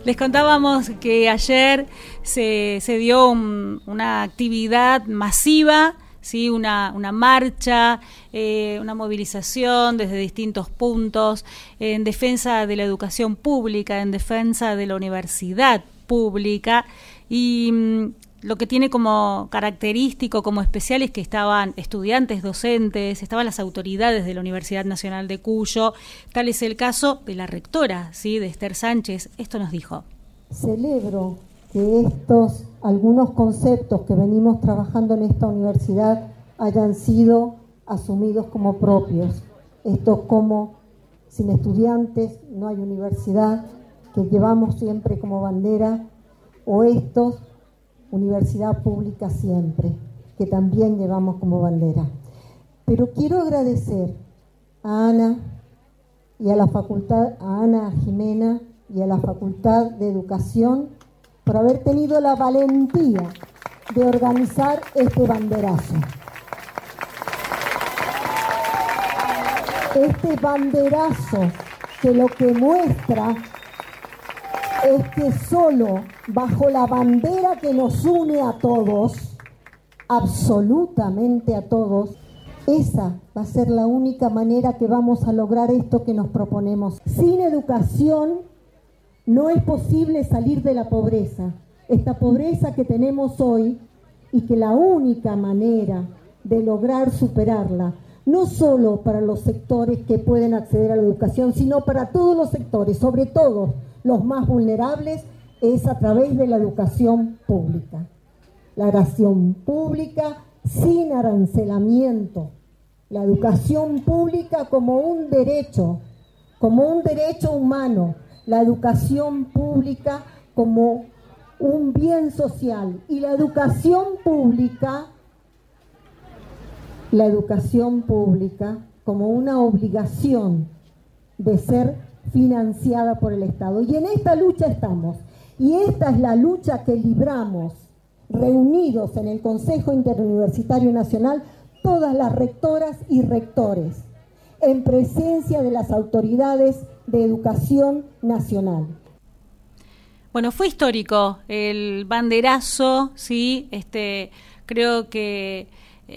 Les contábamos que ayer se dio una actividad masiva, ¿sí? Una marcha, una movilización desde distintos puntos en defensa de la educación pública, en defensa de la universidad pública, y lo que tiene como característico, como especial, es que estaban estudiantes, docentes, estaban las autoridades de la Universidad Nacional de Cuyo. Tal es el caso de la rectora, ¿sí? De Esther Sánchez. Esto nos dijo. Celebro que algunos conceptos que venimos trabajando en esta universidad hayan sido asumidos como propios. Estos como sin estudiantes no hay universidad, que llevamos siempre como bandera, o estos universidad pública siempre, que también llevamos como bandera. Pero quiero agradecer a Ana y a la facultad, a Ana Jimena y a la Facultad de Educación por haber tenido la valentía de organizar este banderazo. Este banderazo que lo que muestra es que solo bajo la bandera que nos une a todos, absolutamente a todos, esa va a ser la única manera que vamos a lograr esto que nos proponemos. Sin educación no es posible salir de la pobreza, esta pobreza que tenemos hoy, y que la única manera de lograr superarla, no solo para los sectores que pueden acceder a la educación, sino para todos los sectores, sobre todo los más vulnerables, es a través de la educación pública. La educación pública sin arancelamiento, la educación pública como un derecho humano, la educación pública como un bien social, y la educación pública como una obligación de ser financiada por el Estado. Y en esta lucha estamos, y esta es la lucha que libramos reunidos en el Consejo Interuniversitario Nacional, todas las rectoras y rectores, en presencia de las autoridades de educación nacional. Bueno, fue histórico el banderazo, ¿sí? Creo que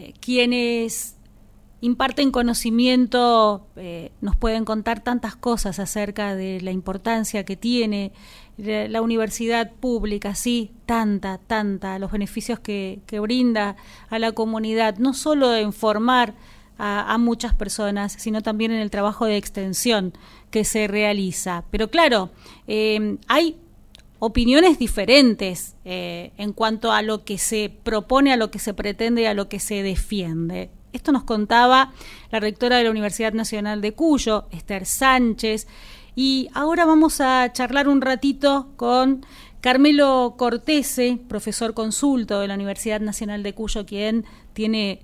quienes imparten conocimiento nos pueden contar tantas cosas acerca de la importancia que tiene la universidad pública, sí, tanta, los beneficios que brinda a la comunidad, no solo en formar a muchas personas, sino también en el trabajo de extensión que se realiza. Pero claro, hay opiniones diferentes en cuanto a lo que se propone, a lo que se pretende, a lo que se defiende. Esto nos contaba la rectora de la Universidad Nacional de Cuyo, Esther Sánchez, y ahora vamos a charlar un ratito con Carmelo Cortese, profesor consulto de la Universidad Nacional de Cuyo, quien tiene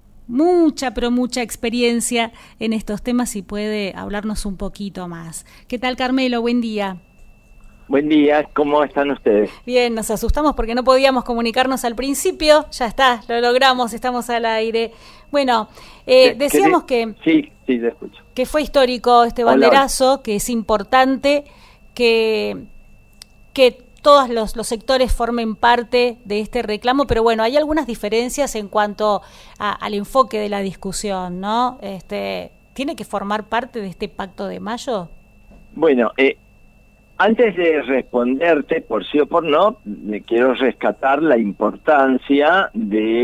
mucha experiencia en estos temas y puede hablarnos un poquito más. ¿Qué tal, Carmelo? Buen día. Buen día, ¿cómo están ustedes? Bien, nos asustamos porque no podíamos comunicarnos al principio, ya está, lo logramos, estamos al aire. Bueno, decíamos que... Sí, te escucho. Que fue histórico este banderazo. Hola. Que es importante que todos los sectores formen parte de este reclamo, pero bueno, hay algunas diferencias en cuanto al enfoque de la discusión, ¿no? ¿Tiene que formar parte de este Pacto de Mayo? Bueno, antes de responderte por sí o por no, quiero rescatar la importancia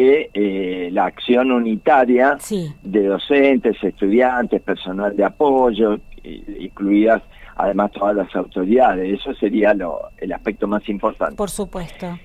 de la acción unitaria de docentes, estudiantes, personal de apoyo, incluidas además todas las autoridades. Eso sería el aspecto más importante. Por supuesto.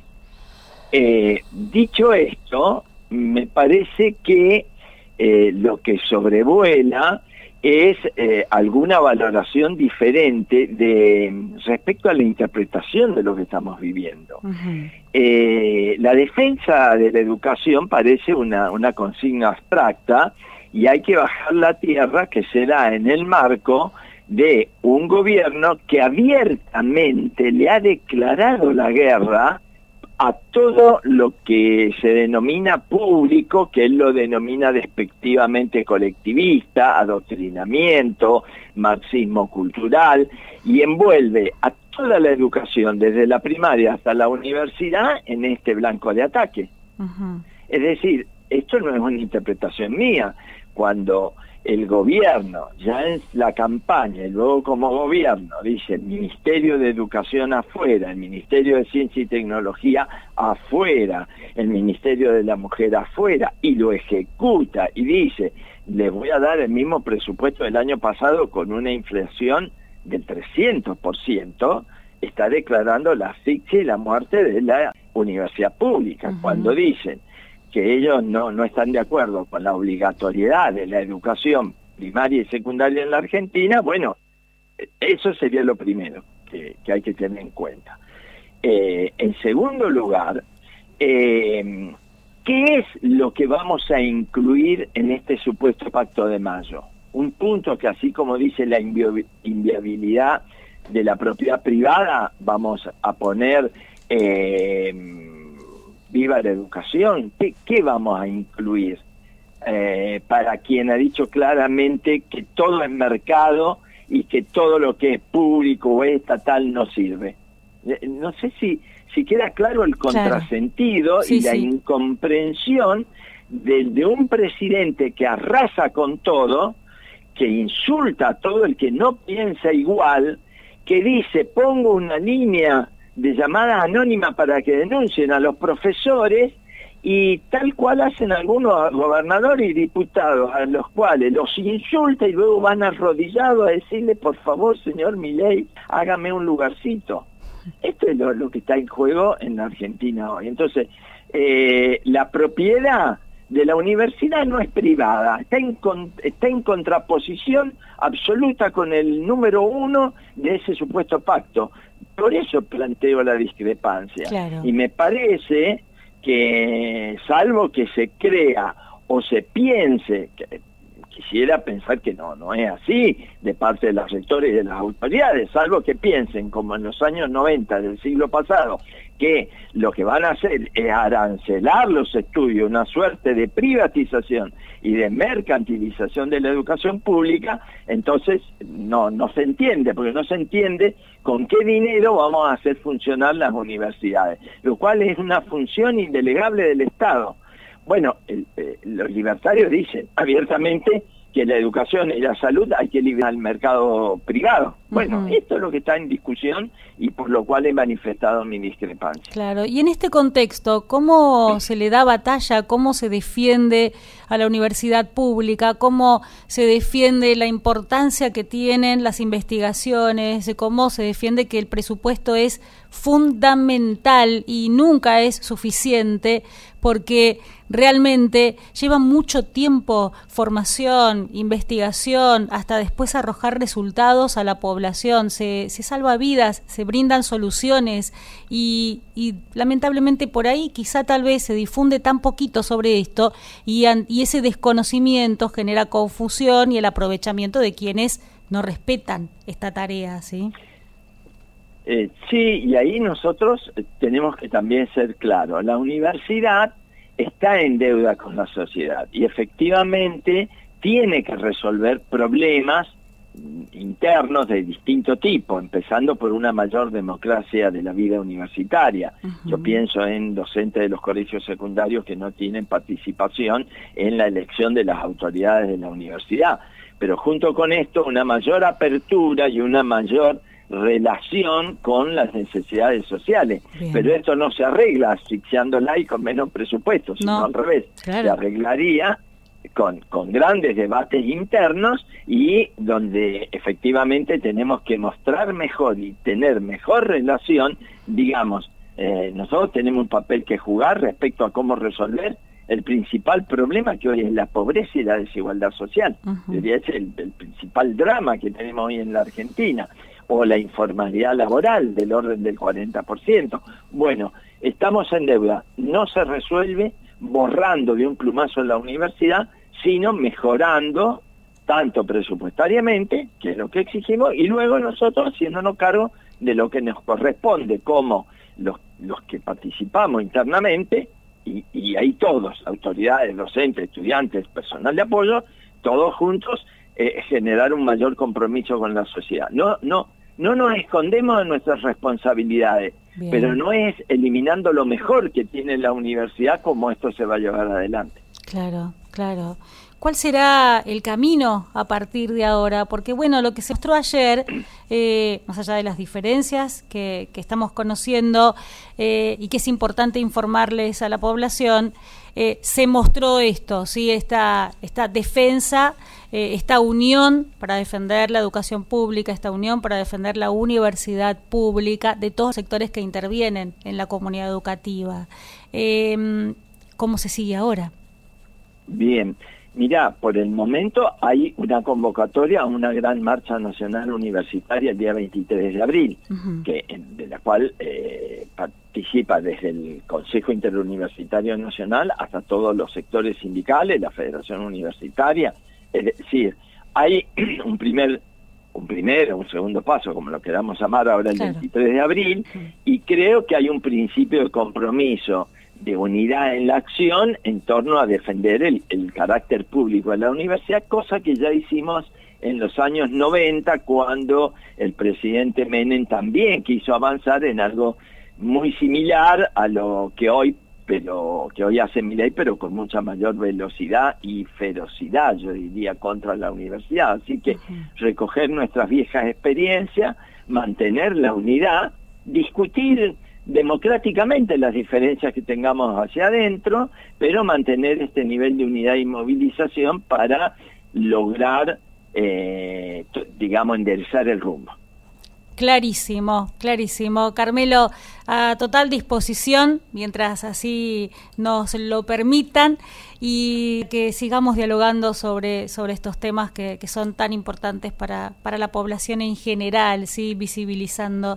Dicho esto, me parece que lo que sobrevuela es alguna valoración diferente respecto a la interpretación de lo que estamos viviendo. Uh-huh. La defensa de la educación parece una consigna abstracta, y hay que bajar la tierra, que será en el marco de un gobierno que abiertamente le ha declarado la guerra a todo lo que se denomina público, que él lo denomina despectivamente colectivista, adoctrinamiento, marxismo cultural, y envuelve a toda la educación, desde la primaria hasta la universidad, en este blanco de ataque. Es decir, esto no es una interpretación mía. Cuando el gobierno, ya en la campaña y luego como gobierno, dice el Ministerio de Educación afuera, el Ministerio de Ciencia y Tecnología afuera, el Ministerio de la Mujer afuera, y lo ejecuta y dice, les voy a dar el mismo presupuesto del año pasado con una inflación del 300%, está declarando la asfixia y la muerte de la universidad pública. Cuando dicen que ellos no están de acuerdo con la obligatoriedad de la educación primaria y secundaria en la Argentina, bueno, eso sería lo primero que hay que tener en cuenta. En segundo lugar, ¿qué es lo que vamos a incluir en este supuesto Pacto de Mayo? Un punto que, así como dice la inviabilidad de la propiedad privada, vamos a poner viva la educación. ¿Qué vamos a incluir? Para quien ha dicho claramente que todo es mercado y que todo lo que es público o estatal no sirve. No sé si queda claro el contrasentido y la incomprensión de un presidente que arrasa con todo, que insulta a todo el que no piensa igual, que dice, pongo una línea de llamada anónima para que denuncien a los profesores, y tal cual hacen algunos gobernadores y diputados, a los cuales los insulta y luego van arrodillados a decirle, por favor, señor Milei, hágame un lugarcito. Esto es lo que está en juego en la Argentina hoy. Entonces, la propiedad de la universidad no es privada, está en contraposición absoluta con el número 1 de ese supuesto pacto. Por eso planteo la discrepancia. Y me parece que, salvo que se crea o se piense, quisiera pensar que no es así de parte de los rectores y de las autoridades, salvo que piensen, como en los años 90 del siglo pasado, que lo que van a hacer es arancelar los estudios, una suerte de privatización y de mercantilización de la educación pública, entonces no se entiende, porque no se entiende con qué dinero vamos a hacer funcionar las universidades, lo cual es una función indelegable del Estado. Bueno, los libertarios dicen abiertamente que la educación y la salud hay que liberar al mercado privado. Bueno, esto es lo que está en discusión y por lo cual he manifestado mi discrepancia. Claro, y en este contexto, ¿cómo se le da batalla, cómo se defiende a la universidad pública, cómo se defiende la importancia que tienen las investigaciones, cómo se defiende que el presupuesto es fundamental y nunca es suficiente, porque realmente lleva mucho tiempo formación, investigación, hasta después arrojar resultados a la población, se salva vidas, se brindan soluciones y lamentablemente por ahí quizá tal vez se difunde tan poquito sobre esto y ese desconocimiento genera confusión y el aprovechamiento de quienes no respetan esta tarea, ¿sí? Sí, y ahí nosotros tenemos que también ser claros. La universidad está en deuda con la sociedad y efectivamente tiene que resolver problemas internos de distinto tipo, empezando por una mayor democracia de la vida universitaria. Yo pienso en docentes de los colegios secundarios que no tienen participación en la elección de las autoridades de la universidad, pero junto con esto una mayor apertura y una mayor relación con las necesidades sociales. Bien. Pero esto no se arregla asfixiándola y con menos presupuesto, sino al revés. Claro. Se arreglaría con grandes debates internos y donde efectivamente tenemos que mostrar mejor y tener mejor relación, digamos, nosotros tenemos un papel que jugar respecto a cómo resolver el principal problema que hoy es la pobreza y la desigualdad social. Debería ser el principal drama que tenemos hoy en la Argentina, o la informalidad laboral del orden del 40%. Bueno, estamos en deuda, no se resuelve borrando de un plumazo la universidad, sino mejorando tanto presupuestariamente, que es lo que exigimos, y luego nosotros haciéndonos cargo de lo que nos corresponde, como los que participamos internamente, y ahí todos, autoridades, docentes, estudiantes, personal de apoyo, todos juntos, generar un mayor compromiso con la sociedad. No nos escondemos de nuestras responsabilidades, bien, pero no es eliminando lo mejor que tiene la universidad como esto se va a llevar adelante. Claro, claro. ¿Cuál será el camino a partir de ahora? Porque, bueno, lo que se mostró ayer, más allá de las diferencias que estamos conociendo y que es importante informarles a la población, se mostró esto, ¿sí? Esta defensa, esta unión para defender la educación pública, esta unión para defender la universidad pública de todos los sectores que intervienen en la comunidad educativa. ¿Cómo se sigue ahora? Bien. Mirá, por el momento hay una convocatoria a una gran marcha nacional universitaria el día 23 de abril, de la cual participa desde el Consejo Interuniversitario Nacional hasta todos los sectores sindicales, la Federación Universitaria. Es decir, hay un segundo paso, como lo queramos llamar ahora el 23 de abril, y creo que hay un principio de compromiso, de unidad en la acción en torno a defender el carácter público de la universidad, cosa que ya hicimos en los años 90, cuando el presidente Menem también quiso avanzar en algo muy similar a lo que hoy hace Milei, pero con mucha mayor velocidad y ferocidad, yo diría, contra la universidad. Así que recoger nuestras viejas experiencias, mantener la unidad, discutir democráticamente las diferencias que tengamos hacia adentro, pero mantener este nivel de unidad y movilización para lograr, enderezar el rumbo. Clarísimo, clarísimo. Carmelo, a total disposición, mientras así nos lo permitan, y que sigamos dialogando sobre estos temas que son tan importantes para la población en general, ¿sí? Visibilizando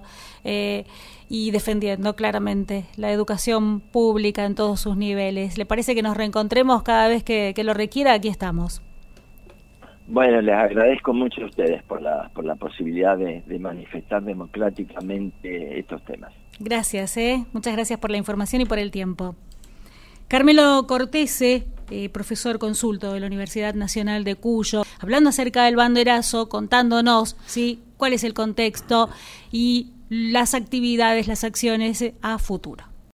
y defendiendo claramente la educación pública en todos sus niveles. ¿Le parece que nos reencontremos cada vez que lo requiera? Aquí estamos. Bueno, les agradezco mucho a ustedes por la posibilidad de manifestar democráticamente estos temas. Gracias, muchas gracias por la información y por el tiempo. Carmelo Cortese, profesor consulto de la Universidad Nacional de Cuyo, hablando acerca del banderazo, contándonos, ¿sí?, cuál es el contexto y las actividades, las acciones a futuro.